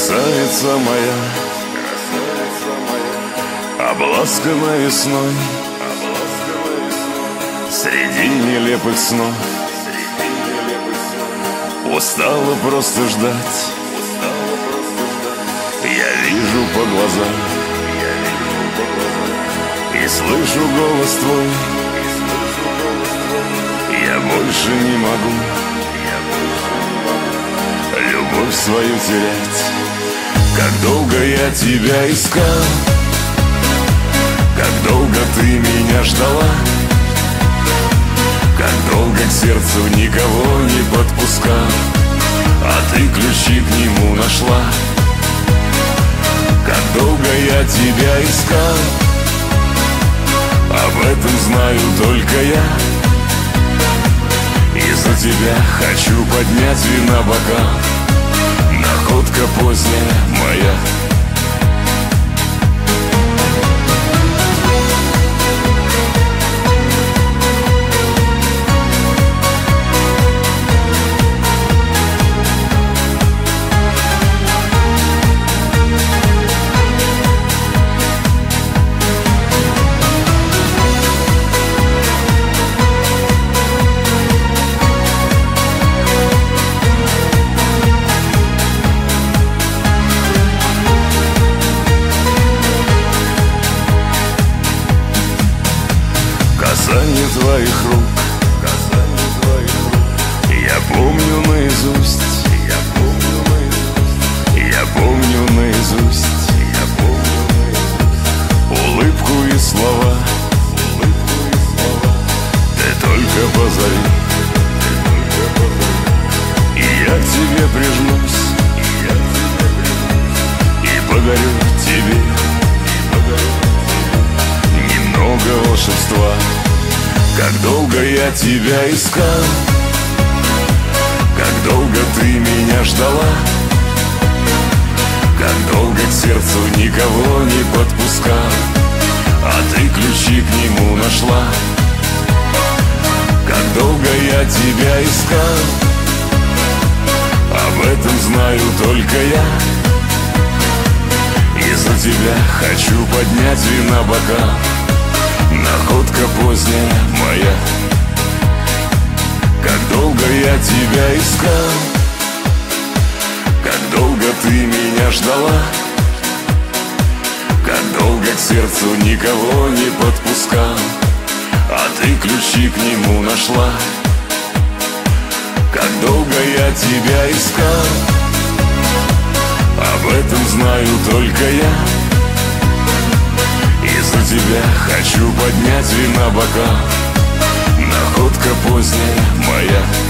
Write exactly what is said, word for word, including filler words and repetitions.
Красавица моя, обласкана весной, среди нелепых снов. Устала просто ждать, я вижу по глазам и слышу голос твой. Я больше не могу любовь свою терять. Как долго я тебя искал, как долго ты меня ждала, как долго к сердцу никого не подпускал, а ты ключи к нему нашла. Как долго я тебя искал, об этом знаю только я. И за тебя хочу поднять вина бокал. Находка поздняя моя. Касание твоих рук, касание твоих рук, я помню наизусть, я помню наизусть, я помню наизусть, я помню наизусть. Улыбку и слова, улыбку и слова, ты только позови, ты только позови. И я к тебе прижмусь, и я к тебе прижмусь, и подарю тебе, и подарю тебе немного волшебства. Как долго я тебя искал, как долго ты меня ждала, как долго к сердцу никого не подпускал, а ты ключи к нему нашла. Как долго я тебя искал, об этом знаю только я. И за тебя хочу поднять вина бокал. Находка поздняя моя. Как долго я тебя искал, как долго ты меня ждала, как долго к сердцу никого не подпускал, а ты ключи к нему нашла. Как долго я тебя искал, об этом знаю только я. И за тебя хочу поднять вина бокал. Находка поздняя моя.